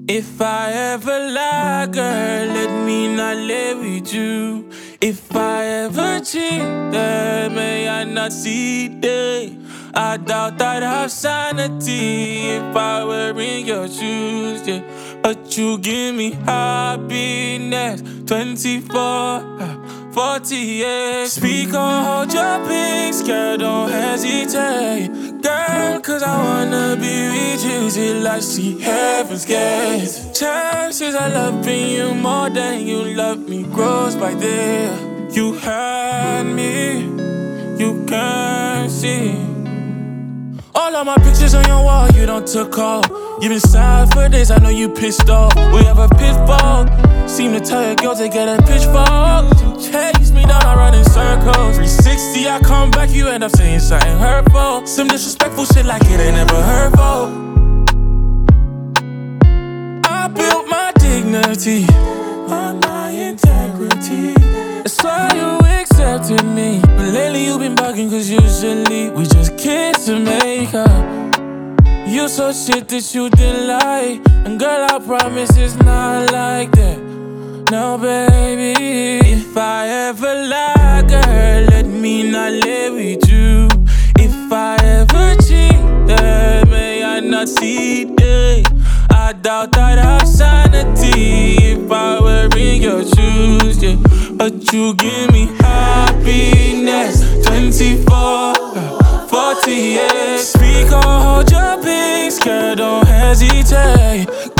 If I ever lie, girl, let me not live with you. If I ever cheat, then may I not see day. I doubt I'd have sanity if I were in your shoes, yeah. But you give me happiness 24/40 years. Speak or hold your peace, girl, don't hesitate. Girl, cause I wanna be with you till I see heaven's gates. Chances of loving you more than you love me grows by there. You had me, you can't see. All of my pictures on your wall, you don't took off. You been sad for days, I know you pissed off. We have a pitfall. Seem to tell your girl to get a pitchfork. You chase me down, I run in circles. 360, I come back, you end up saying something hurtful. Some disrespectful shit like it ain't never hurtful. I built my dignity on my integrity. That's why you accepted me. But lately you been bugging, cause usually we just kids to make up. You so shit that you didn't like. And girl, I promise it's not like that. No, baby. If I ever lie, girl, let me not live with you. If I ever cheat, then may I not see day. I doubt I'd have sanity if I were in your shoes, yeah. But you give me happiness 24/40 years. Speak or hold your peace, girl, don't hesitate.